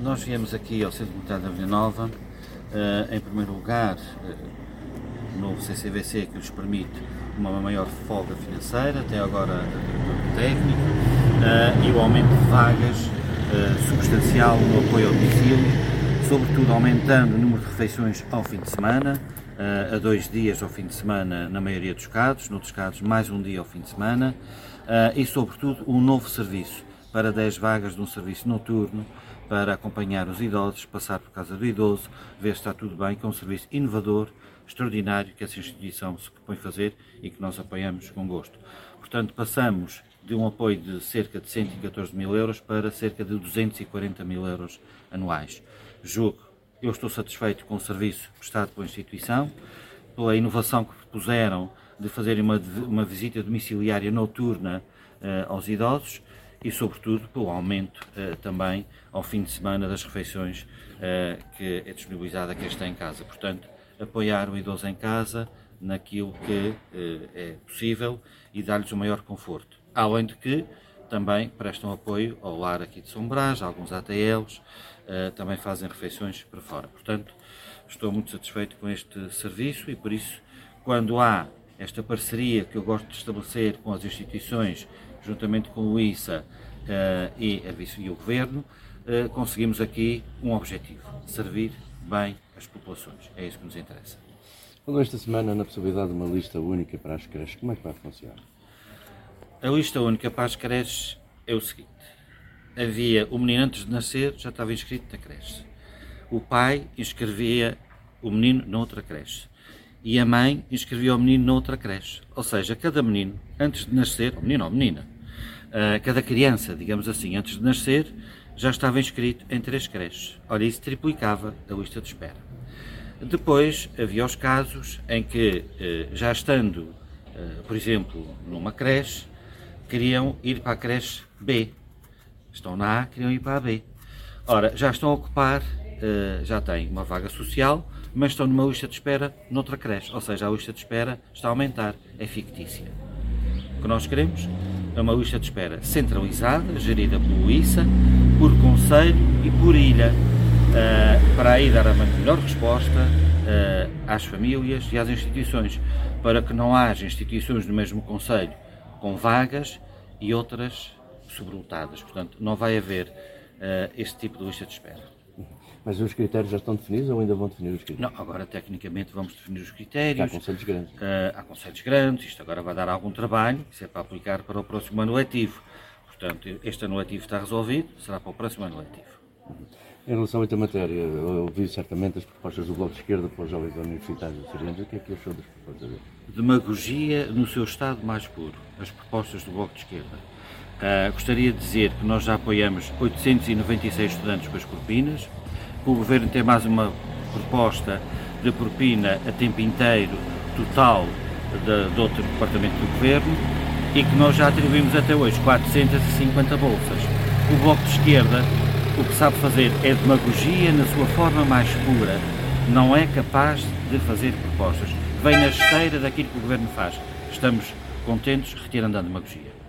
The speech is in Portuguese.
Nós viemos aqui ao Centro Comunitário da Vila Nova, em primeiro lugar, no CCVC, que nos permite uma maior folga financeira, até agora técnico, e o aumento de vagas substancial no apoio ao domicílio, sobretudo aumentando o número de refeições ao fim de semana, a 2 dias ao fim de semana na maioria dos casos, noutros casos mais um dia ao fim de semana, e sobretudo um novo serviço para 10 vagas de um serviço noturno para acompanhar os idosos, passar por casa do idoso, ver se está tudo bem, que é um serviço inovador, extraordinário, que essa instituição se propõe fazer e que nós apoiamos com gosto. Portanto, passamos de um apoio de cerca de 114 mil euros para cerca de 240 mil euros anuais. Eu estou satisfeito com o serviço prestado pela instituição, pela inovação que propuseram de fazer uma visita domiciliária noturna aos idosos e, sobretudo, pelo aumento também ao fim de semana das refeições que é disponibilizada a quem está em casa. Portanto, apoiar o idoso em casa naquilo que é possível e dar-lhes o maior conforto. Além de que também prestam apoio ao lar aqui de São Brás, alguns ATLs, também fazem refeições para fora. Portanto, estou muito satisfeito com este serviço e, por isso, quando há esta parceria que eu gosto de estabelecer com as instituições, juntamente com o ISA e o Governo, conseguimos aqui um objetivo: servir bem as populações. É isso que nos interessa. Falou esta semana na possibilidade de uma lista única para as creches. Como é que vai funcionar? A lista única para as creches é o seguinte: havia o menino antes de nascer, já estava inscrito na creche. O pai inscrevia o menino noutra creche. E a mãe inscrevia o menino noutra creche. Ou seja, cada menino, antes de nascer, ou menino ou menina, cada criança, digamos assim, antes de nascer, já estava inscrito em 3 creches. Ora, isso triplicava a lista de espera. Depois, havia os casos em que, já estando, por exemplo, numa creche, queriam ir para a creche B. Estão na A, queriam ir para a B. Ora, já estão a ocupar, já têm uma vaga social, mas estão numa lista de espera noutra creche. Ou seja, a lista de espera está a aumentar, é fictícia. O que nós queremos é uma lista de espera centralizada, gerida pelo ISA, por concelho e por ilha, para aí dar a melhor resposta às famílias e às instituições, para que não haja instituições no mesmo concelho com vagas e outras sobrelotadas. Portanto, não vai haver este tipo de lista de espera. Mas os critérios já estão definidos ou ainda vão definir os critérios? Não, agora tecnicamente vamos definir os critérios. Há concelhos grandes. Há concelhos grandes, isto agora vai dar algum trabalho, isso é para aplicar para o próximo ano letivo. Portanto, este ano letivo está resolvido, será para o próximo ano letivo. Em relação a esta matéria, eu ouvi certamente as propostas do Bloco de Esquerda para os jovens universitários açorianos. O que é que achou das propostas dele? Demagogia no seu estado mais puro, as propostas do Bloco de Esquerda. Gostaria de dizer que nós já apoiamos 896 estudantes com as propinas. O Governo tem mais uma proposta de propina a tempo inteiro, total, de outro departamento do Governo, e que nós já atribuímos até hoje 450 bolsas. O Bloco de Esquerda, o que sabe fazer é demagogia na sua forma mais pura. Não é capaz de fazer propostas. Vem na esteira daquilo que o Governo faz. Estamos contentes retirando a demagogia.